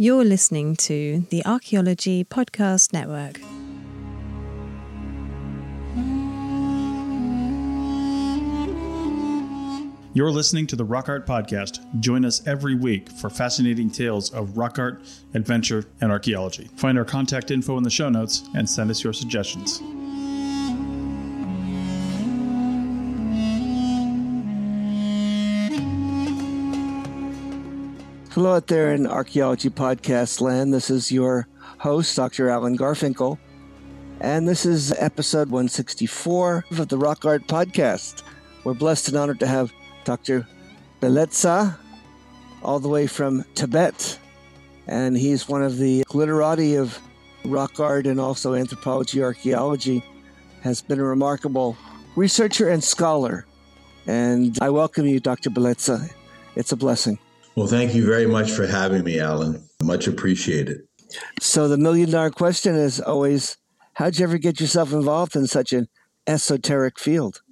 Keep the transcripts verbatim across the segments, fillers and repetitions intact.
You're listening to the Archaeology Podcast Network. You're listening to the Rock Art Podcast. Join us every week for fascinating tales of rock art, adventure, and archaeology. Find our contact info in the show notes and send us your suggestions. Hello out there in Archaeology Podcast land. This is your host, Doctor Alan Garfinkel, and this is episode one sixty-four of the Rock Art Podcast. We're blessed and honored to have Doctor Bellezza, all the way from Tibet, and he's one of the glitterati of rock art and also anthropology, archaeology, has been a remarkable researcher and scholar. And I welcome you, Doctor Bellezza. It's a blessing. Well, thank you very much for having me, Alan. Much appreciated. So the million dollar question is always, how'd you ever get yourself involved in such an esoteric field?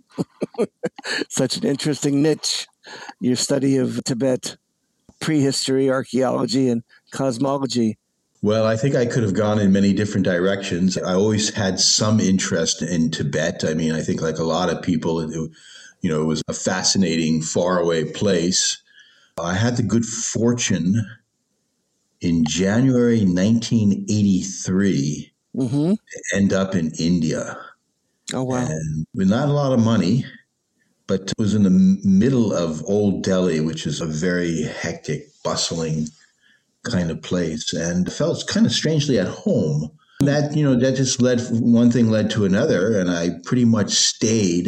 Such an interesting niche, your study of Tibet, prehistory, archaeology, and cosmology. Well, I think I could have gone in many different directions. I always had some interest in Tibet. I mean, I think like a lot of people, it, you know, it was a fascinating, faraway place. I had the good fortune in January nineteen eighty-three mm-hmm. to end up in India. Oh, wow. And with not a lot of money, but it was in the middle of Old Delhi, which is a very hectic, bustling kind of place, and felt kind of strangely at home. That, you know, that just led, one thing led to another, and I pretty much stayed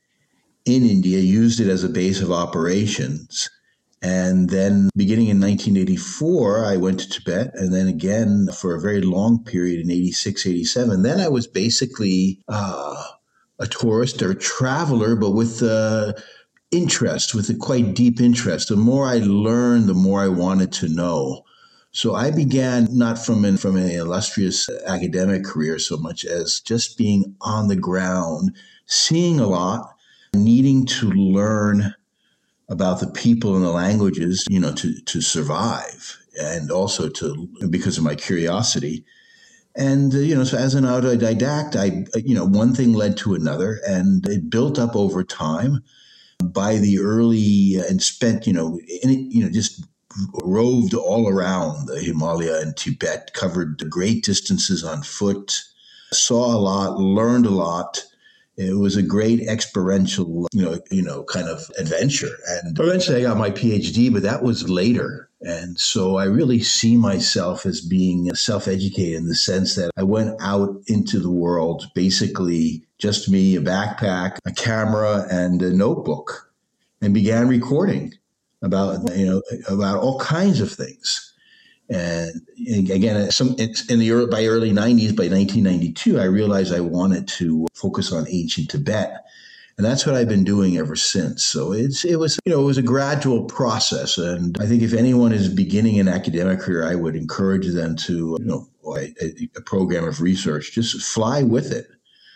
in India, used it as a base of operations. And then beginning in nineteen eighty-four, I went to Tibet, and then again for a very long period in eighty-six, eighty-seven. Then I was basically uh, a tourist or a traveler, but with uh, interest, with a quite deep interest. The more I learned, the more I wanted to know. So I began not from an, from an illustrious academic career so much as just being on the ground, seeing a lot, needing to learn about the people and the languages, you know, to, to survive, and also to, because of my curiosity. And, uh, you know, so as an autodidact, I, you know, one thing led to another, and it built up over time. By the early, and spent, you know, in it, you know, just roved all around the Himalaya and Tibet, covered great distances on foot, saw a lot, learned a lot. It was a great experiential, you know, you know, kind of adventure. And eventually I got my PhD, but that was later. And so I really see myself as being self-educated in the sense that I went out into the world, basically just me, a backpack, a camera, and a notebook, and began recording about, you know, about all kinds of things. And again, some in the early, by early nineties, by nineteen ninety-two, I realized I wanted to focus on ancient Tibet, and that's what I've been doing ever since. So it's it was you know it was a gradual process, and I think if anyone is beginning an academic career, I would encourage them to you know a, a program of research, just fly with it,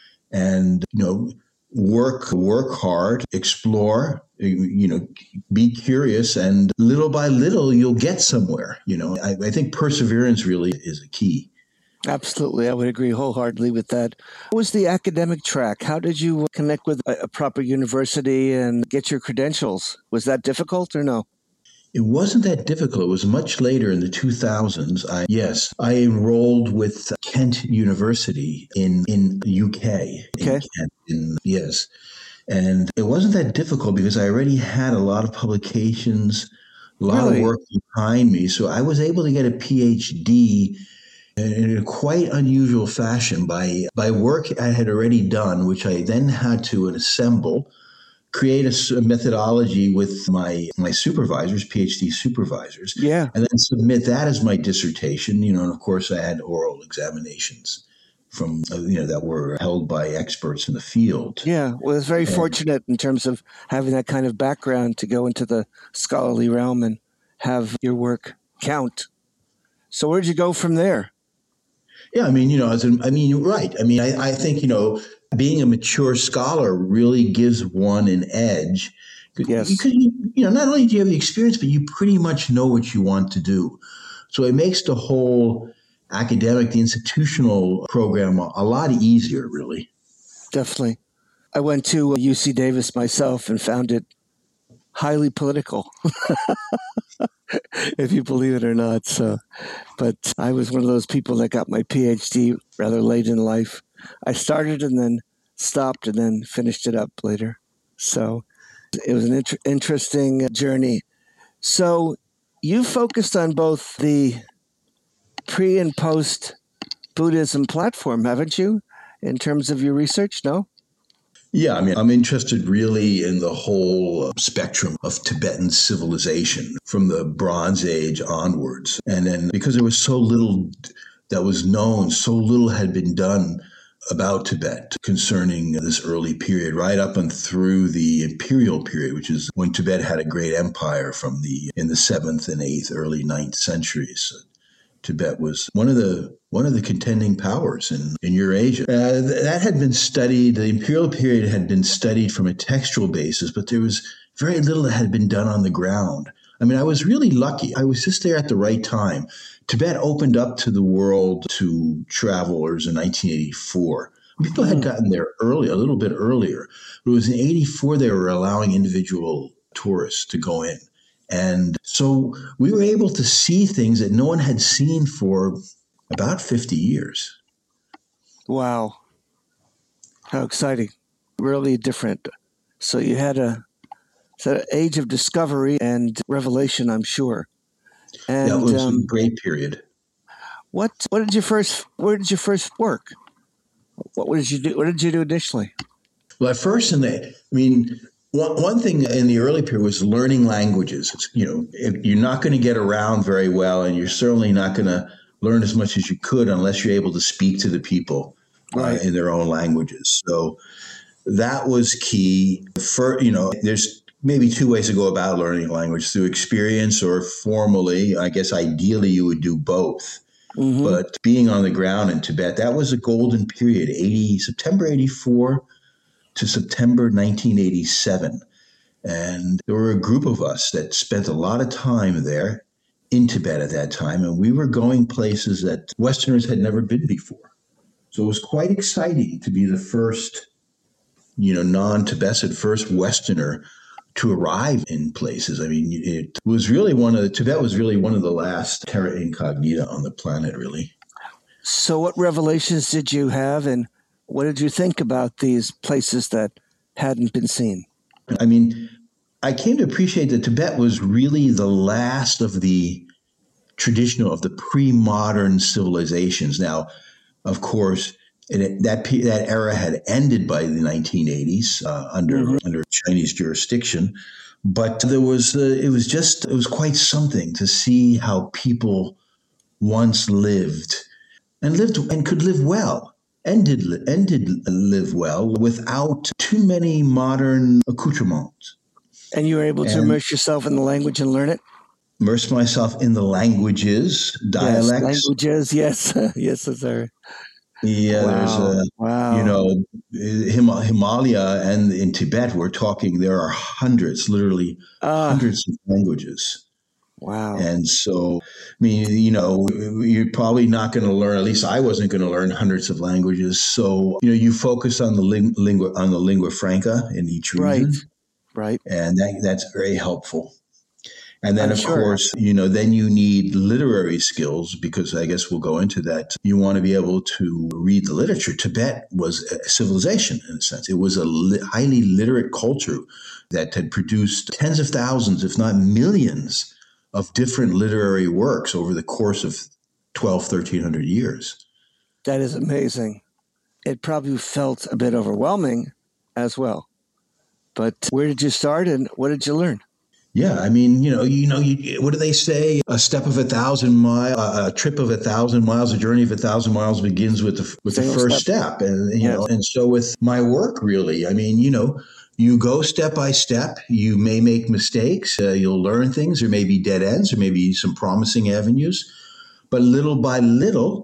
and you know work work hard, explore. You know, be curious, and little by little, you'll get somewhere. You know, I, I think perseverance really is a key. Absolutely. I would agree wholeheartedly with that. What was the academic track? How did you connect with a, a proper university and get your credentials? Was that difficult or no? It wasn't that difficult. It was much later in the two thousands. I, yes, I enrolled with Kent University in, in the U K. Okay. In Kent, in, yes. And it wasn't that difficult because I already had a lot of publications, a lot really? of work behind me. So I was able to get a PhD in a quite unusual fashion by, by work I had already done, which I then had to assemble, create a, a methodology with my, my supervisors, PhD supervisors, yeah, and then submit that as my dissertation. You know, and of course I had oral examinations from, uh, you know, that were held by experts in the field. Yeah, well, it's very and, fortunate in terms of having that kind of background to go into the scholarly realm and have your work count. So where'd you go from there? Yeah, I mean, you know, as in, I mean, you're right. I mean, I, I think, you know, being a mature scholar really gives one an edge. Yes. Because, you, you know, not only do you have the experience, but you pretty much know what you want to do. So it makes the whole academic, the institutional program a lot easier, really. Definitely. I went to U C Davis myself and found it highly political, if you believe it or not. So, but I was one of those people that got my PhD rather late in life. I started and then stopped and then finished it up later. So it was an inter- interesting journey. So you focused on both the pre and post Buddhism platform, haven't you, in terms of your research? No? Yeah, I mean, I'm interested really in the whole spectrum of Tibetan civilization from the Bronze Age onwards. And then because there was so little that was known, so little had been done about Tibet concerning this early period, right up and through the imperial period, which is when Tibet had a great empire from the in the seventh and eighth, early ninth centuries. Tibet was one of the one of the contending powers in, in Eurasia. Uh, that had been studied, the imperial period had been studied from a textual basis, but there was very little that had been done on the ground. I mean, I was really lucky. I was just there at the right time. Tibet opened up to the world to travelers in nineteen eighty-four. People had gotten there early, a little bit earlier. But it was in eighty-four they were allowing individual tourists to go in. And so we were able to see things that no one had seen for about fifty years. Wow. How exciting. Really different. So you had a, so an age of discovery and revelation, I'm sure. And yeah, it was um, a great period. What what did you first where did you first work? What did you do what did you do initially? Well, at first in the I mean One, one thing in the early period was learning languages. It's, you know, if you're not going to get around very well, and you're certainly not going to learn as much as you could unless you're able to speak to the people right. uh, in their own languages. So that was key. For, you know, there's maybe two ways to go about learning a language, through experience or formally. I guess ideally you would do both. Mm-hmm. But being on the ground in Tibet, that was a golden period, eighty September eighty-four to September nineteen eighty-seven. And there were a group of us that spent a lot of time there in Tibet at that time, and we were going places that Westerners had never been before. So it was quite exciting to be the first, you know, non-Tibetan, first Westerner to arrive in places. I mean, it was really one of the, Tibet was really one of the last terra incognita on the planet, really. So what revelations did you have, and what did you think about these places that hadn't been seen? I mean, I came to appreciate that Tibet was really the last of the traditional, of the pre-modern civilizations. Now, of course, it, that that era had ended by the nineteen eighties uh, under mm-hmm. under Chinese jurisdiction, but there was uh, it was just it was quite something to see how people once lived and lived and could live well. And did, and did live well without too many modern accoutrements. And you were able to and immerse yourself in the language and learn it? Immerse myself in the languages, dialects. Yes, languages, yes. Yes, sir. Yeah, wow. there's a, wow. you know, Him- Himalaya and in Tibet, we're talking, there are hundreds, literally uh, hundreds of languages. Wow. And so, I mean, you know, you're probably not going to learn, at least I wasn't going to learn hundreds of languages. So, you know, you focus on the ling- lingua, on the lingua franca in each region. Right. Right. And that, that's very helpful. And then, I'm of sure. course, you know, then you need literary skills, because I guess we'll go into that. You want to be able to read the literature. Tibet was a civilization, in a sense. It was a li- highly literate culture that had produced tens of thousands, if not millions, of different literary works over the course of twelve, thirteen hundred years. That is amazing. It probably felt a bit overwhelming as well. But where did you start and what did you learn? Yeah, I mean, you know, you know, you, what do they say? A step of a thousand miles, a trip of a thousand miles, a journey of a thousand miles begins with the with Single the first step. step. And you yes. know, and so with my work, really, I mean, you know, you go step by step. You may make mistakes. Uh, you'll learn things. There may be dead ends. There may be some promising avenues, but little by little,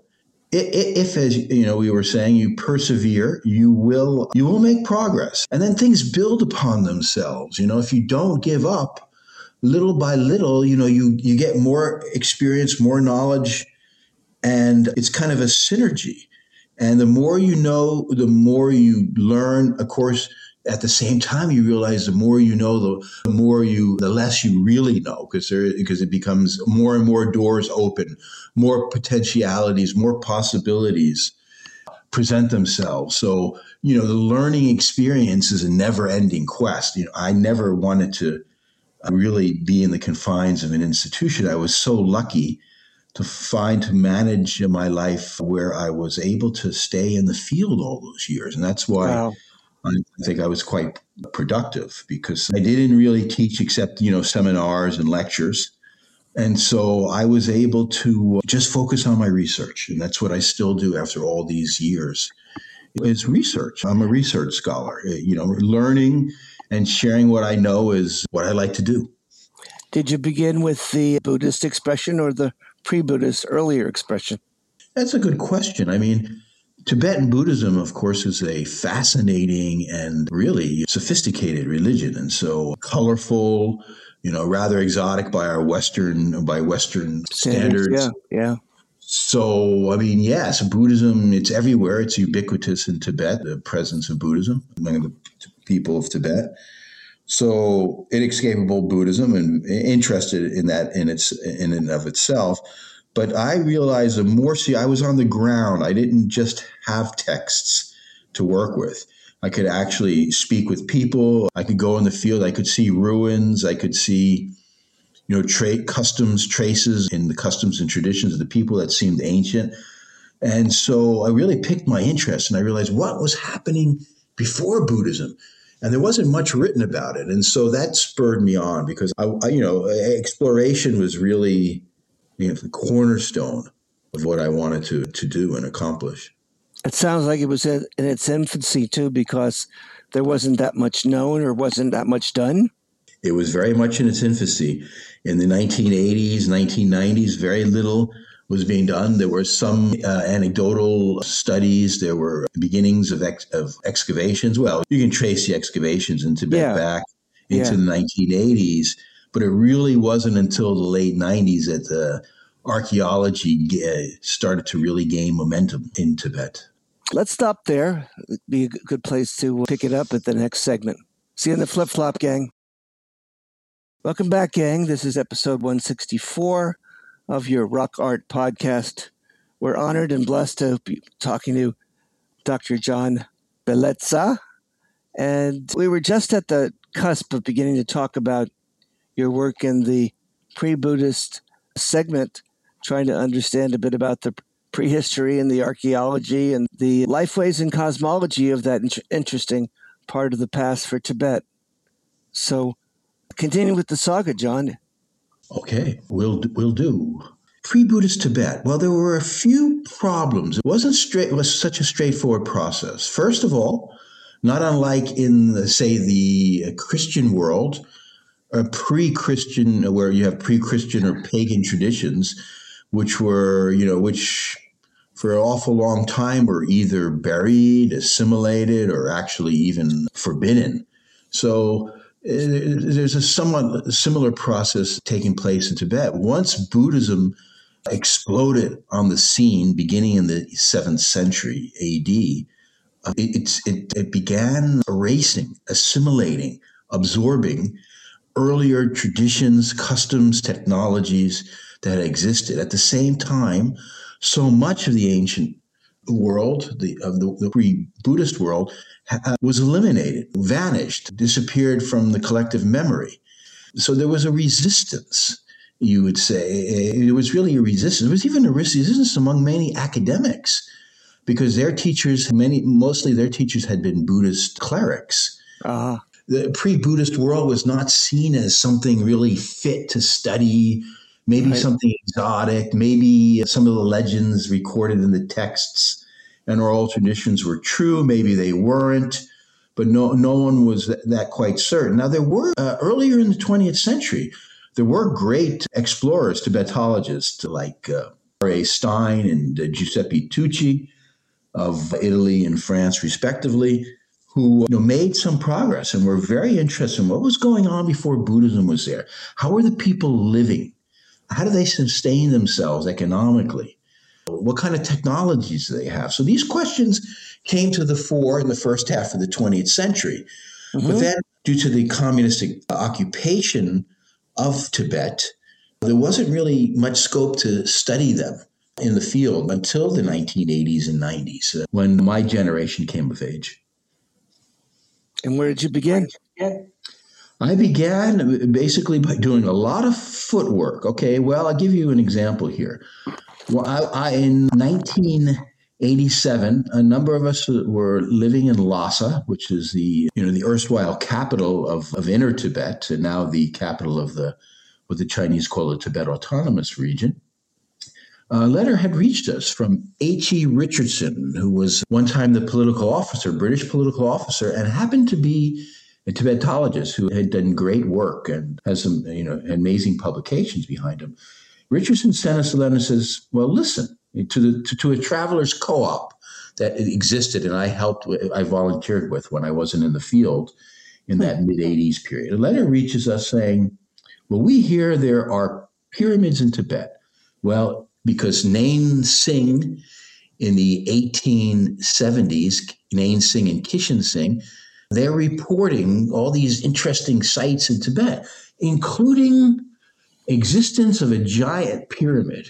if, as you know, we were saying, you persevere, you will you will make progress, and then things build upon themselves. You know, if you don't give up, little by little, you know, you, you get more experience, more knowledge, and it's kind of a synergy. And the more you know, the more you learn. Of course, at the same time, you realize the more you know, the, the more you, the less you really know, because there, because it becomes more and more doors open, more potentialities, more possibilities present themselves. So, you know, the learning experience is a never-ending quest. You know, I never wanted to really be in the confines of an institution. I was so lucky to find, to manage my life where I was able to stay in the field all those years. And that's why wow. I think I was quite productive, because I didn't really teach except, you know, seminars and lectures. And so I was able to just focus on my research. And that's what I still do after all these years. It's research. I'm a research scholar. You know, learning and sharing what I know is what I like to do. Did you begin with the Buddhist expression or the pre-Buddhist earlier expression? That's a good question. I mean, Tibetan Buddhism, of course, is a fascinating and really sophisticated religion. And so colorful, you know, rather exotic by our Western, by Western standards. standards. Yeah, yeah. So, I mean, yes, Buddhism, it's everywhere. It's ubiquitous in Tibet, the presence of Buddhism among the people of Tibet. So inescapable Buddhism, and interested in that in its in and of itself. But I realized the more, see, I was on the ground. I didn't just have texts to work with. I could actually speak with people. I could go in the field. I could see ruins. I could see, you know, tra- customs traces in the customs and traditions of the people that seemed ancient. And so I really picked my interest, and I realized what was happening before Buddhism. And there wasn't much written about it. And so that spurred me on, because, I, I, you know, exploration was really, you know, the cornerstone of what I wanted to, to do and accomplish. It sounds like it was in its infancy, too, because there wasn't that much known or wasn't that much done. It was very much in its infancy. In the nineteen eighties, nineteen nineties, very little was being done. There were some uh, anecdotal studies. There were beginnings of ex- of excavations. Well, you can trace the excavations in Tibet yeah. back into yeah. the nineteen eighties, but it really wasn't until the late nineties that the archaeology uh, started to really gain momentum in Tibet. Let's stop there. It'd be a good place to pick it up at the next segment. See you in the flip-flop, gang. Welcome back, gang. This is episode one sixty-four of your Rock Art podcast. We're honored and blessed to be talking to Doctor John Bellezza. And we were just at the cusp of beginning to talk about your work in the pre-Buddhist segment, trying to understand a bit about the prehistory and the archaeology and the lifeways and cosmology of that in- interesting part of the past for Tibet. So continue with the saga, John. Okay, we'll we'll do. Pre-Buddhist Tibet. Well, there were a few problems. It wasn't straight. It was such a straightforward process. First of all, not unlike in, the, say, the Christian world, a pre-Christian, where you have pre-Christian or pagan traditions, which were, you know, which for an awful long time were either buried, assimilated, or actually even forbidden. So there's a somewhat similar process taking place in Tibet. Once Buddhism exploded on the scene beginning in the seventh century A D, it, it, it began erasing, assimilating, absorbing earlier traditions, customs, technologies that had existed. At the same time, so much of the ancient world, the, of the, the pre-Buddhist world, uh, was eliminated, vanished, disappeared from the collective memory. So there was a resistance, you would say. It was really a resistance. There was even a resistance among many academics, because their teachers, many, mostly their teachers had been Buddhist clerics. Uh-huh. The pre-Buddhist world was not seen as something really fit to study, maybe right. something exotic, maybe some of the legends recorded in the texts and oral traditions were true, maybe they weren't, but no no one was that, that quite certain. Now, there were, uh, earlier in the twentieth century, there were great explorers, Tibetologists, like uh, R A Stein and uh, Giuseppe Tucci of Italy and France, respectively, who you know, made some progress and were very interested in what was going on before Buddhism was there. How were the people living? How do they sustain themselves economically? What kind of technologies do they have? So these questions came to the fore in the first half of the twentieth century. Mm-hmm. But then, due to the communistic occupation of Tibet, there wasn't really much scope to study them in the field until the nineteen eighties and nineties, when my generation came of age. And where did you begin? I began basically by doing a lot of footwork. Okay, well, I'll give you an example here. Well, I, I, in nineteen eighty-seven, a number of us were living in Lhasa, which is the you know the erstwhile capital of, of Inner Tibet, and now the capital of the what the Chinese call the Tibet Autonomous Region. A letter had reached us from H E Richardson, who was one time the political officer, British political officer, and happened to be a Tibetologist who had done great work and has some, you know, amazing publications behind him. Richardson sent us a letter and says, well, listen, to the to, to a travelers co-op that existed and I helped, I volunteered with when I wasn't in the field in that mid-eighties period. A letter reaches us saying, well, we hear there are pyramids in Tibet. Well, because Nain Singh in the eighteen seventies, Nain Singh and Kishan Singh, they're reporting all these interesting sites in Tibet, including existence of a giant pyramid.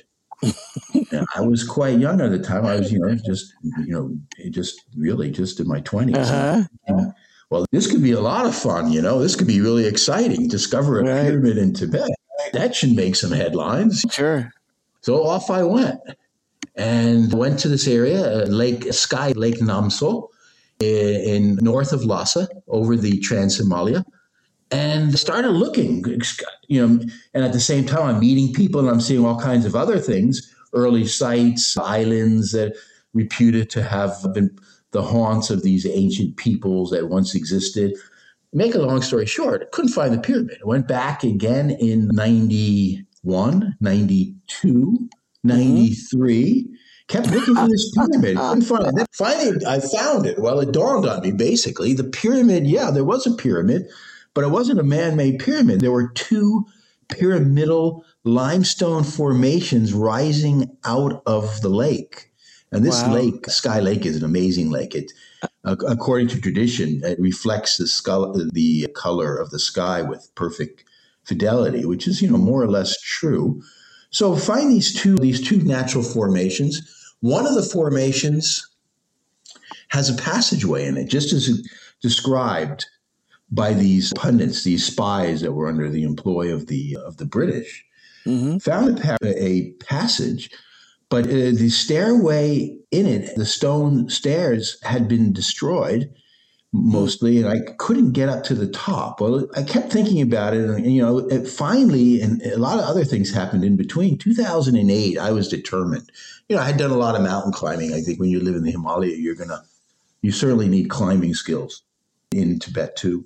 I was quite young at the time. I was, you know, just, you know, just really just in my twenties. Uh-huh. And, well, this could be a lot of fun, you know. This could be really exciting. Discover a right. pyramid in Tibet. That should make some headlines. Sure. So off I went and went to this area, uh, Lake Sky Lake Namso, in, in north of Lhasa, over the Trans-Himalaya, and started looking, you know, and at the same time I'm meeting people and I'm seeing all kinds of other things, early sites, islands that reputed to have been the haunts of these ancient peoples that once existed. Make a long story short, I couldn't find the pyramid. I went back again in ninety-one, ninety-two, ninety-three, mm-hmm. kept looking for this pyramid. Couldn't find it. Then finally, I found it. Well, it dawned on me, basically. The pyramid, yeah, there was a pyramid, but it wasn't a man-made pyramid. There were two pyramidal limestone formations rising out of the lake. And this wow. lake, Sky Lake, is an amazing lake. It, uh, according to tradition, it reflects the, skull, the color of the sky with perfect fidelity, which is, you know, more or less true. So find these two, these two natural formations. One of the formations has a passageway in it, just as described by these pundits, these spies that were under the employ of the of the British. Mm-hmm. Found a, a passage, but uh, the stairway in it, the stone stairs, had been destroyed mostly, and I couldn't get up to the top. Well, I kept thinking about it, and you know, it finally, and a lot of other things happened in between. two thousand eight, I was determined. You know, I had done a lot of mountain climbing. I think when you live in the Himalaya, you're gonna, you certainly need climbing skills in Tibet too.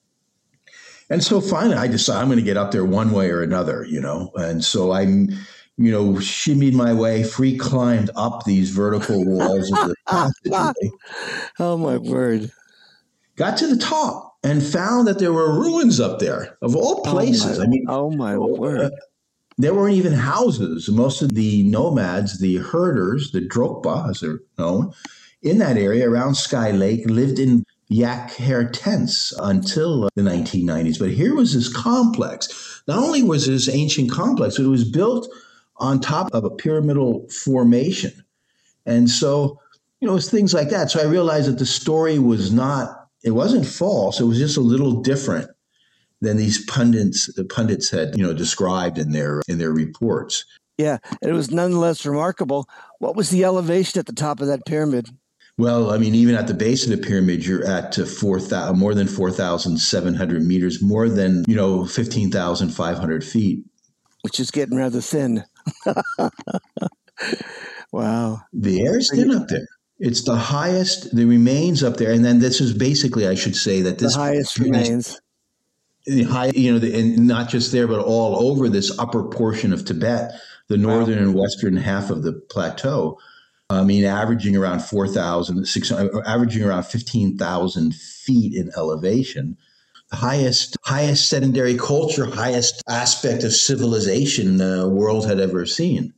And so finally, I decided I'm going to get up there one way or another, you know. And so I, you know, shimmied my way, free climbed up these vertical walls of the passageway. Oh, my word. Got to the top and found that there were ruins up there of all places. Oh my, I mean, oh my word. Uh, there weren't even houses. Most of the nomads, the herders, the Drokpa, as they're known, in that area around Sky Lake lived in yak hair tents until the nineteen nineties. But here was this complex. Not only was this ancient complex, but it was built on top of a pyramidal formation. And so, you know, it's things like that. So I realized that the story was not, it wasn't false. It was just a little different than these pundits, the pundits had, you know, described in their, in their reports. Yeah. And it was nonetheless remarkable. What was the elevation at the top of that pyramid? Well, I mean, even at the base of the pyramid, you're at four thousand, more than four thousand seven hundred meters, more than, you know, fifteen thousand five hundred feet. Which is getting rather thin. Wow. The air's thin up there. It's the highest, the remains up there. And then this is basically, I should say that this. The highest remains. The high, you know, the, and not just there, but all over this upper portion of Tibet, the northern wow. and western half of the plateau. I mean, averaging around four thousand, six hundred, averaging around fifteen thousand feet in elevation. The highest, highest sedentary culture, highest aspect of civilization the world had ever seen.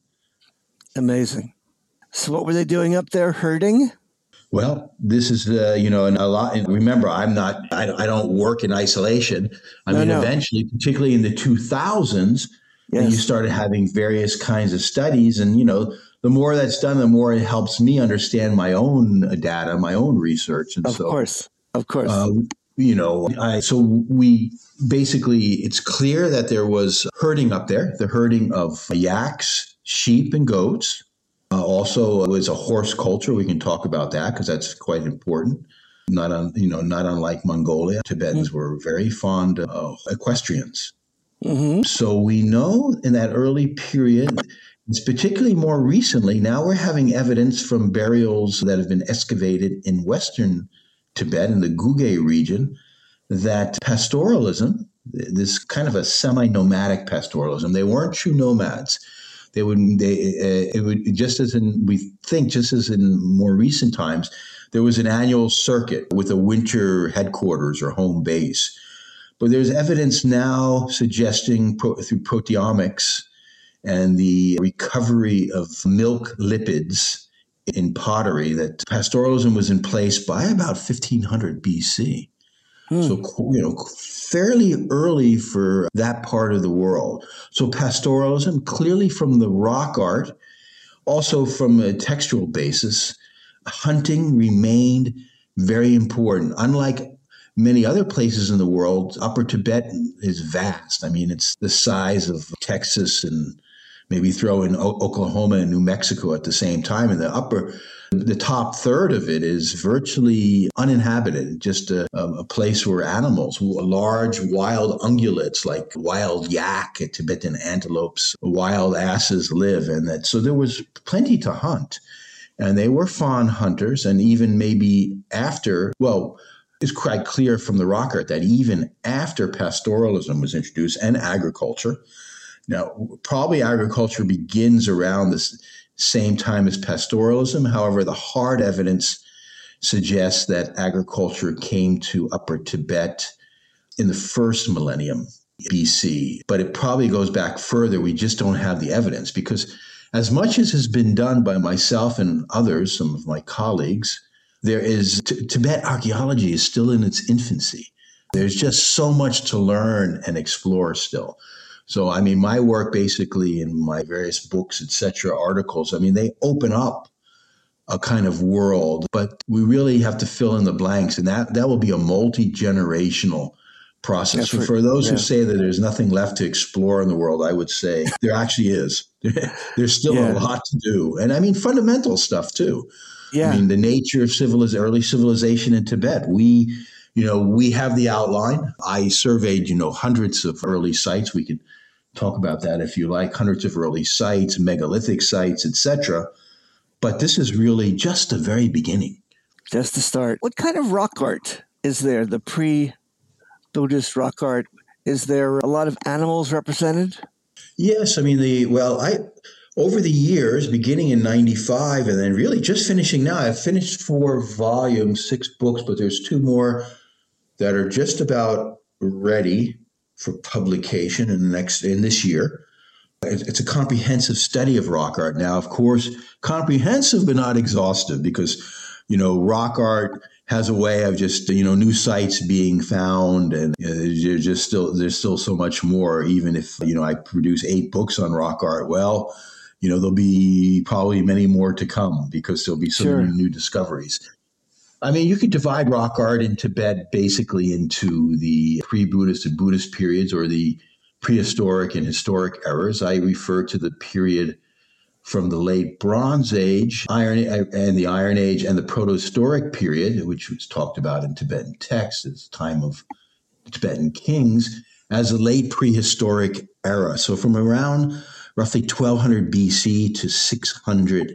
Amazing. So what were they doing up there? Herding? Well, this is, uh, you know, a lot. And remember, I'm not, I, I don't work in isolation. I No, mean, no. eventually, particularly in the two thousands, Yes. you started having various kinds of studies. And, you know, the more that's done, the more it helps me understand my own data, my own research. And Of so, course. Of course. uh, you know, I, so we basically, it's clear that there was herding up there, the herding of yaks, sheep, and goats. Uh, also, it was a horse culture. We can talk about that because that's quite important. Not on, you know, not unlike Mongolia, Tibetans mm-hmm. were very fond of equestrians. Mm-hmm. So we know in that early period, it's particularly more recently. Now we're having evidence from burials that have been excavated in Western Tibet in the Gugge region that pastoralism, this kind of a semi-nomadic pastoralism, they weren't true nomads. They would, they, uh, it would, just as in, we think, just as in more recent times, there was an annual circuit with a winter headquarters or home base. But there's evidence now suggesting pro, through proteomics and the recovery of milk lipids in pottery that pastoralism was in place by about fifteen hundred B C. Hmm. So, you know, fairly early for that part of the world. So pastoralism, clearly from the rock art, also from a textual basis, hunting remained very important. Unlike many other places in the world, Upper Tibet is vast. I mean, it's the size of Texas and maybe throw in o- Oklahoma and New Mexico at the same time. And the upper, the top third of it is virtually uninhabited, just a, a place where animals, large wild ungulates like wild yak, Tibetan antelopes, wild asses live. And that, so there was plenty to hunt. And they were fond hunters. And even maybe after, well, it's quite clear from the rock art that even after pastoralism was introduced and agriculture, now, probably agriculture begins around the same time as pastoralism. However, the hard evidence suggests that agriculture came to Upper Tibet in the first millennium B C. But it probably goes back further. We just don't have the evidence because as much as has been done by myself and others, some of my colleagues, there is t- Tibet archaeology is still in its infancy. There's just so much to learn and explore still. So, I mean, my work basically in my various books, et cetera, articles, I mean, they open up a kind of world, but we really have to fill in the blanks. And that, that will be a multi-generational process. So for those yeah. who say that there's nothing left to explore in the world, I would say there actually is. There's still yeah. a lot to do. And I mean, fundamental stuff too. Yeah. I mean, the nature of civiliz- early civilization in Tibet. We, you know, we have the outline. I surveyed, you know, hundreds of early sites. We could talk about that if you like, hundreds of early sites, megalithic sites, et cetera. But this is really just the very beginning. Just the start. What kind of rock art is there, the pre-Buddhist rock art? Is there a lot of animals represented? Yes. I mean, the well, I over the years, beginning in ninety-five and then really just finishing now, I've finished four volumes, six books, but there's two more that are just about ready for publication in the next in this year. It's a comprehensive study of rock art. Now, of course, comprehensive but not exhaustive because, you know, rock art has a way of just, you know, new sites being found and you know, there's just still there's still so much more. Even if, you know, I produce eight books on rock art, well, you know, there'll be probably many more to come because there'll be so sure. many new discoveries. I mean, you could divide rock art in Tibet basically into the pre-Buddhist and Buddhist periods or the prehistoric and historic eras. I refer to the period from the late Bronze Age, Iron and the Iron Age and the Protohistoric period, which was talked about in Tibetan texts as time of Tibetan kings, as a late prehistoric era. So from around roughly twelve hundred B C to six hundred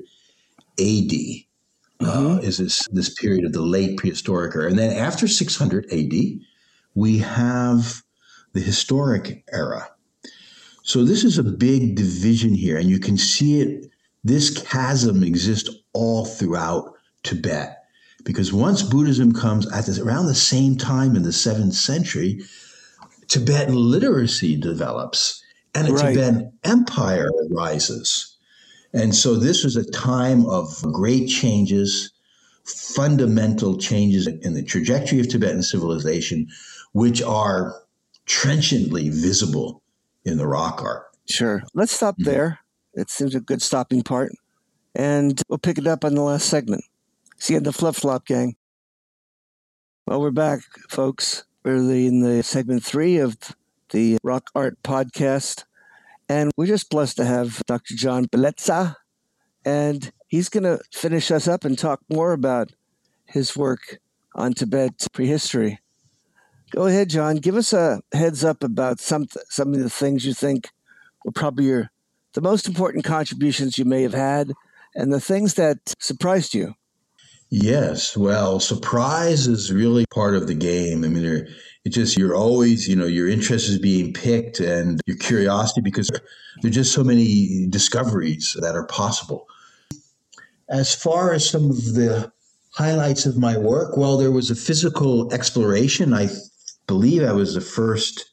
A D. Mm-hmm. Uh, is this this period of the late prehistoric era. And then after six hundred A D, we have the historic era. So this is a big division here, and you can see it this chasm exists all throughout Tibet. Because once Buddhism comes at this, around the same time in the seventh century, Tibetan literacy develops and a Right. Tibetan empire arises. And so this was a time of great changes, fundamental changes in the trajectory of Tibetan civilization, which are trenchantly visible in the rock art. Sure. Let's stop Mhm. there. It seems a good stopping part. And we'll pick it up on the last segment. See you in the flip-flop, gang. Well, we're back, folks. We're the, in the segment three of the Rock Art Podcast. And we're just blessed to have Doctor John Bellezza. And he's going to finish us up and talk more about his work on Tibet prehistory. Go ahead, John. Give us a heads up about some, some of the things you think were probably your the most important contributions you may have had and the things that surprised you. Yes, well, surprise is really part of the game. I mean, it just, you're always, you know, your interest is being picked and your curiosity, because there are just so many discoveries that are possible. As far as some of the highlights of my work, well, there was a physical exploration. I believe I was the first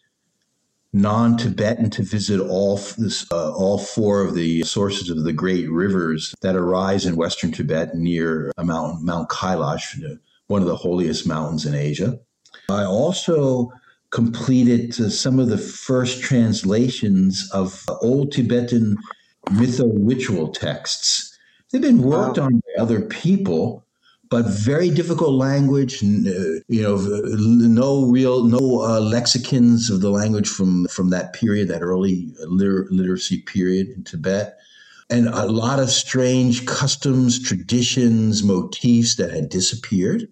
non-Tibetan to visit all this, uh, all four of the sources of the great rivers that arise in Western Tibet near a mountain, Mount Kailash, one of the holiest mountains in Asia. I also completed uh, some of the first translations of old Tibetan mytho-ritual texts. They've been worked Wow. on by other people, but very difficult language, you know, no real, no uh, lexicons of the language from, from that period, that early liter- literacy period in Tibet, and a lot of strange customs, traditions, motifs that had disappeared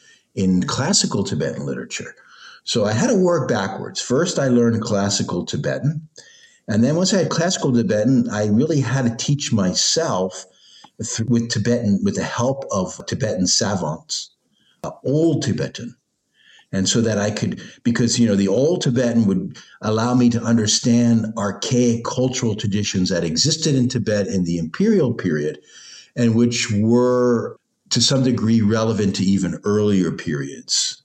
in classical Tibetan literature. So I had to work backwards. First, I learned classical Tibetan, and then once I had classical Tibetan, I really had to teach myself with Tibetan, with the help of Tibetan savants, uh, old Tibetan. And so that I could, because, you know, the old Tibetan would allow me to understand archaic cultural traditions that existed in Tibet in the imperial period, and which were to some degree relevant to even earlier periods.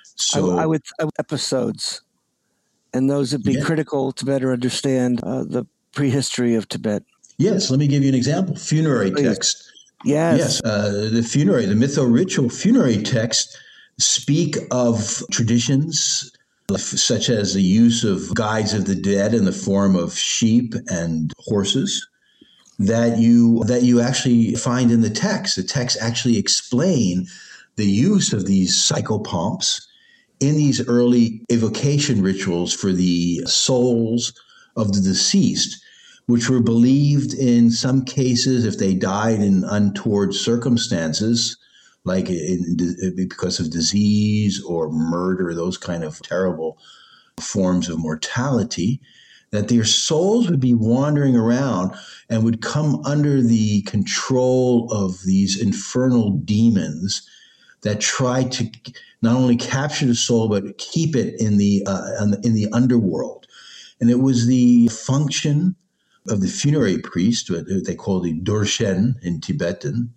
So I, I would I would- episodes, and those would be Yeah. critical to better understand uh, the prehistory of Tibet. yes, let me give you an example. Funerary Please. text. Yes. Yes, uh, the funerary, the mytho-ritual funerary texts speak of traditions such as the use of guides of the dead in the form of sheep and horses that you that you actually find in the text. The texts actually explain the use of these psychopomps in these early evocation rituals for the souls of the deceased, which were believed in some cases, if they died in untoward circumstances, like in, because of disease or murder, those kind of terrible forms of mortality, that their souls would be wandering around and would come under the control of these infernal demons that try to not only capture the soul, but keep it in the uh, in the underworld. And it was the function of the funerary priest, what they call the Dorshen in Tibetan,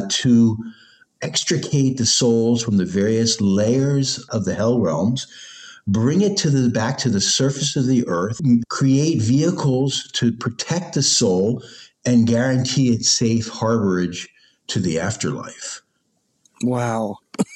to extricate the souls from the various layers of the hell realms, bring it to the back to the surface of the earth, create vehicles to protect the soul, and guarantee its safe harborage to the afterlife. Wow.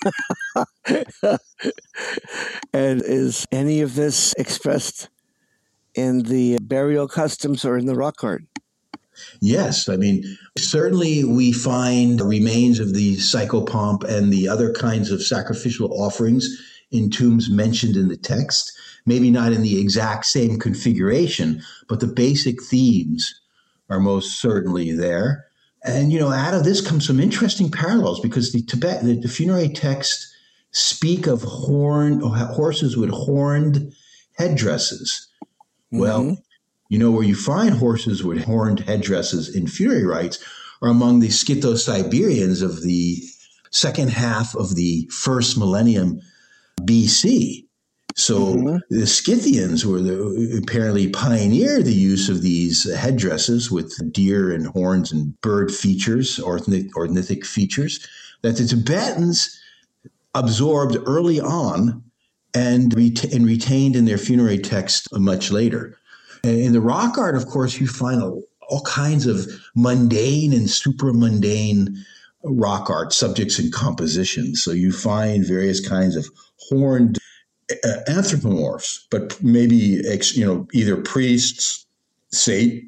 And is any of this expressed in the burial customs or in the rock art? Yes, I mean, certainly we find remains of the psychopomp and the other kinds of sacrificial offerings in tombs mentioned in the text, maybe not in the exact same configuration, but the basic themes are most certainly there. And, you know, out of this comes some interesting parallels, because the Tibet, the, the funerary texts speak of horn, horses with horned headdresses. Mm-hmm. Well, you know, where you find horses with horned headdresses in funerary rites are among the Scytho-Siberians of the second half of the first millennium B C. So Mhm. the Scythians were the, apparently pioneered the use of these headdresses with deer and horns and bird features, ornithic, ornithic features, that the Tibetans absorbed early on and, ret- and retained in their funerary text much later. In the rock art, of course, you find a, all kinds of mundane and supramundane rock art subjects and compositions. So you find various kinds of horned uh, anthropomorphs, but maybe ex, you know either priests, sa-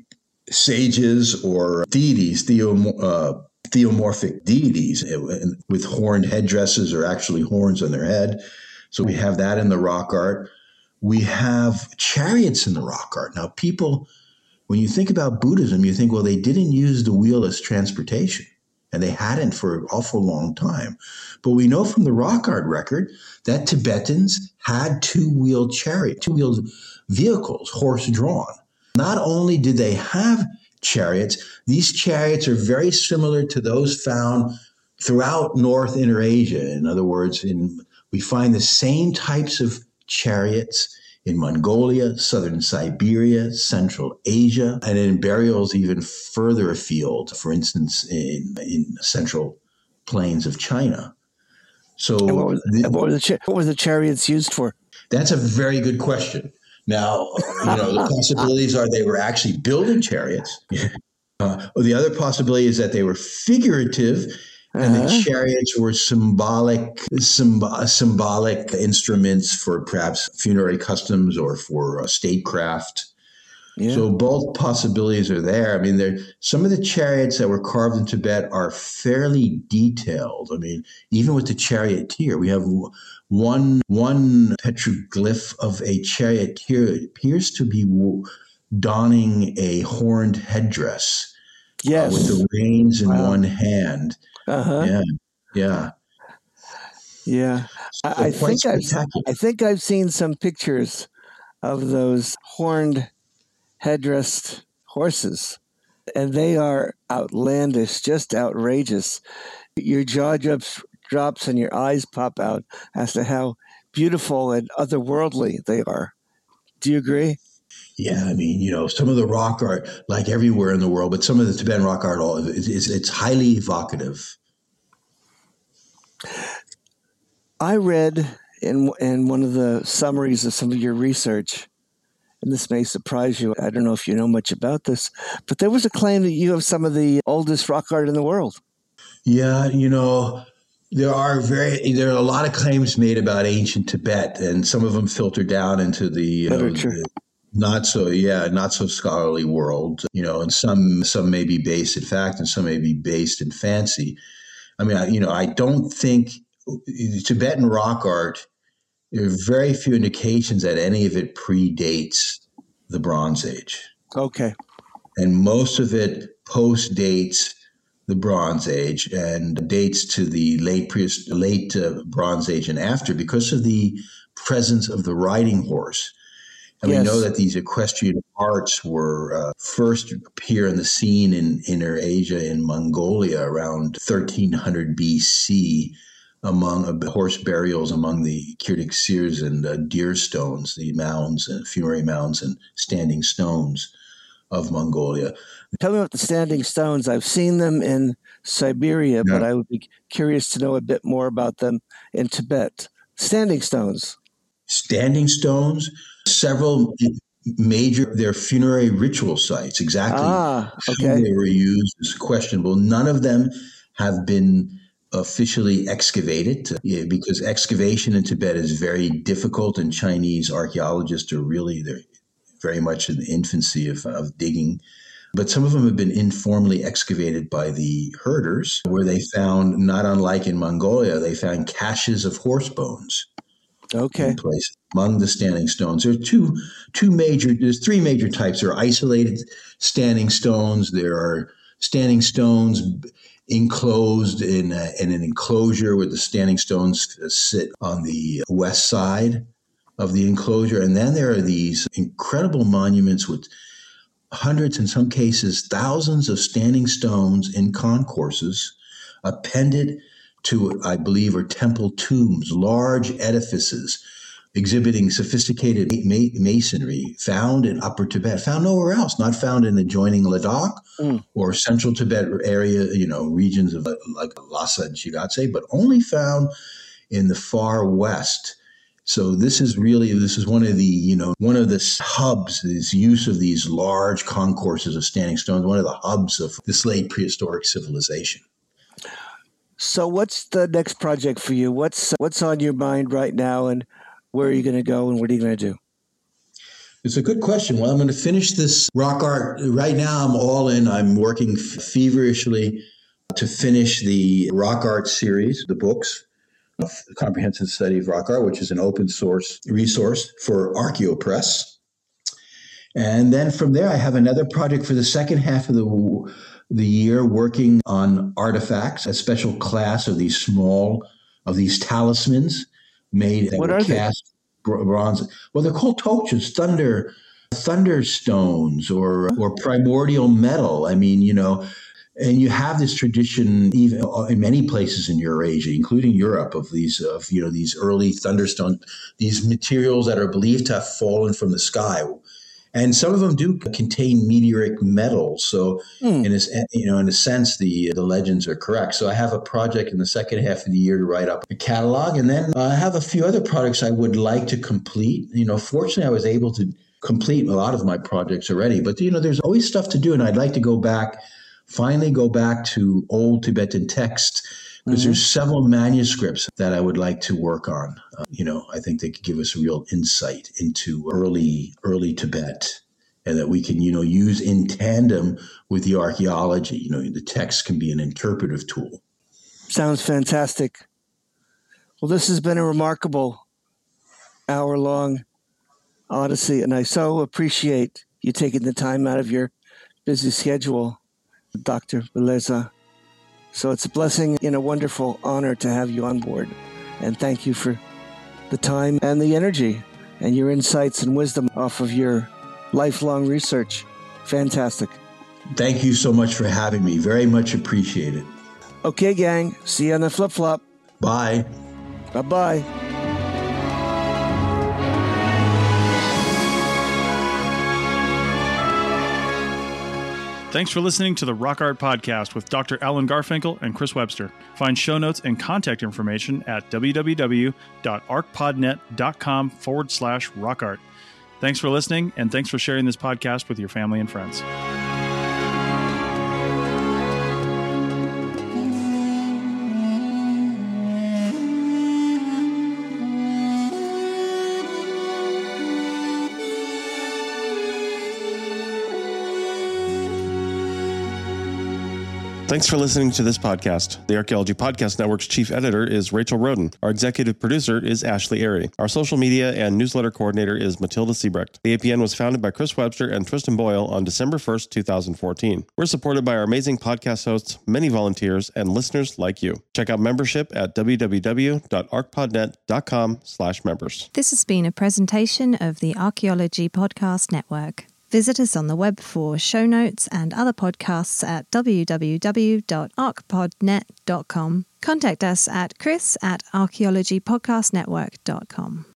sages, or deities, theo, uh, theomorphic deities with horned headdresses or actually horns on their head. So we have that in the rock art. We have chariots in the rock art. Now, people, when you think about Buddhism, you think, well, they didn't use the wheel as transportation, and they hadn't for an awful long time. But we know from the rock art record that Tibetans had two-wheeled chariot, two-wheeled vehicles, horse-drawn. Not only did they have chariots, these chariots are very similar to those found throughout North Inner-Asia. In other words, in, we find the same types of chariots in Mongolia, southern Siberia, Central Asia, and in burials even further afield, for instance, in, in central plains of China. So And what, were, the, and what, were the cha- what were the chariots used for? that's a very good question. Now, you know, the possibilities are they were actually building chariots. Uh, the other possibility is that they were figurative, and the Uh-huh. chariots were symbolic, symb- symbolic instruments for perhaps funerary customs or for uh, statecraft. Yeah. So both possibilities are there. I mean, there some of the chariots that were carved in Tibet are fairly detailed. I mean, even with the charioteer, we have one one petroglyph of a charioteer. It appears to be donning a horned headdress, Yes. uh, with the reins in Wow. one hand. Uh-huh. Yeah, yeah. Yeah. So I, I quite think I've spectacular. I think I've seen some pictures of those horned headdressed horses, and they are outlandish, just outrageous. Your jaw drops, drops and your eyes pop out as to how beautiful and otherworldly they are. Do you agree? Yeah, I mean, you know, some of the rock art, like everywhere in the world, but some of the Tibetan rock art, all it's, it's, it's highly evocative. I read in in one of the summaries of some of your research, and this may surprise you. I don't know if you know much about this, but there was a claim that you have some of the oldest rock art in the world. Yeah, you know, there are very there are a lot of claims made about ancient Tibet, and some of them filter down into the you know, Literature. the not so yeah not so scholarly world. You know, and some some may be based in fact, and some may be based in fancy. I mean, I, you know, I don't think Tibetan rock art. There are very few indications that any of it predates the Bronze Age, Okay. and most of it post-dates the Bronze Age and dates to the late pre- late uh, Bronze Age and after because of the presence of the riding horse. And Yes. we know that these equestrian arts were uh, first appear in the scene in Inner Asia in Mongolia around thirteen hundred B C among uh, horse burials among the Kirtik seers and uh, deer stones, the mounds and funerary mounds and standing stones of Mongolia. Tell me about the standing stones. I've seen them in Siberia, Yeah. but I would be curious to know a bit more about them in Tibet. Standing stones. Standing stones, several major, their funerary ritual sites. Exactly Ah, how okay. they were used is questionable. None of them have been officially excavated uh, because excavation in Tibet is very difficult, and Chinese archaeologists are really they're very much in the infancy of, of digging. But some of them have been informally excavated by the herders, where they found, not unlike in Mongolia, they found caches of horse bones Okay. in place among the standing stones. There are two two major there's three major types. There are isolated standing stones. There are standing stones enclosed in, a, in an enclosure where the standing stones sit on the west side of the enclosure. And then there are these incredible monuments with hundreds, in some cases, thousands of standing stones in concourses appended to, I believe, are temple tombs, large edifices exhibiting sophisticated ma- masonry found in Upper Tibet, found nowhere else, not found in adjoining Ladakh mm. or Central Tibet area, you know, regions of like Lhasa and Shigatse, but only found in the far west. So this is really, this is one of the, you know, one of the hubs, this use of these large concourses of standing stones, one of the hubs of this late prehistoric civilization. So what's the next project for you? What's what's on your mind right now, and where are you going to go, and what are you going to do? It's a good question. Well, I'm going to finish this rock art. Right now, I'm all in. I'm working feverishly to finish the rock art series, the books. Comprehensive Study of Rock Art, which is an open source resource for ArchaeoPress. And then from there, I have another project for the second half of the, the year working on artifacts, a special class of these small, of these talismans made that what were are cast they? bronze. Well, they're called tochas, thunder, thunderstones, or or primordial metal. I mean, you know, and you have this tradition even in many places in Eurasia, including Europe, of these, of you know, these early thunderstones, these materials that are believed to have fallen from the sky, and some of them do contain meteoric metals. So, mm. in a, you know, in a sense, the the legends are correct. So, I have a project in the second half of the year to write up a catalog, and then I have a few other projects I would like to complete. You know, fortunately, I was able to complete a lot of my projects already, but you know, there's always stuff to do, and I'd like to go back. Finally go back to old Tibetan text, because mm-hmm. there's several manuscripts that I would like to work on. Uh, you know, I think they could give us a real insight into early, early Tibet, and that we can, you know, use in tandem with the archaeology. You know, the text can be an interpretive tool. Sounds fantastic. Well, this has been a remarkable hour-long odyssey, and I so appreciate you taking the time out of your busy schedule, Doctor Beleza. So it's a blessing and a wonderful honor to have you on board. And thank you for the time and the energy and your insights and wisdom off of your lifelong research. Fantastic. Thank you so much for having me. Very much appreciated. Okay, gang. See you on the flip-flop. Bye. Bye-bye. Thanks for listening to the Rock Art Podcast with Doctor Alan Garfinkel and Chris Webster. Find show notes and contact information at www.arcpodnet.com forward slash rockart. Thanks for listening, and thanks for sharing this podcast with your family and friends. Thanks for listening to this podcast. The Archaeology Podcast Network's chief editor is Rachel Roden. Our executive producer is Ashley Airy. Our social media and newsletter coordinator is Matilda Siebrecht. The A P N was founded by Chris Webster and Tristan Boyle on December first, twenty fourteen. We're supported by our amazing podcast hosts, many volunteers, and listeners like you. Check out membership at www.arcpodnet.com slash members. This has been a presentation of the Archaeology Podcast Network. Visit us on the web for show notes and other podcasts at w w w dot arc pod net dot com. Contact us at chris at archaeology podcast network dot com.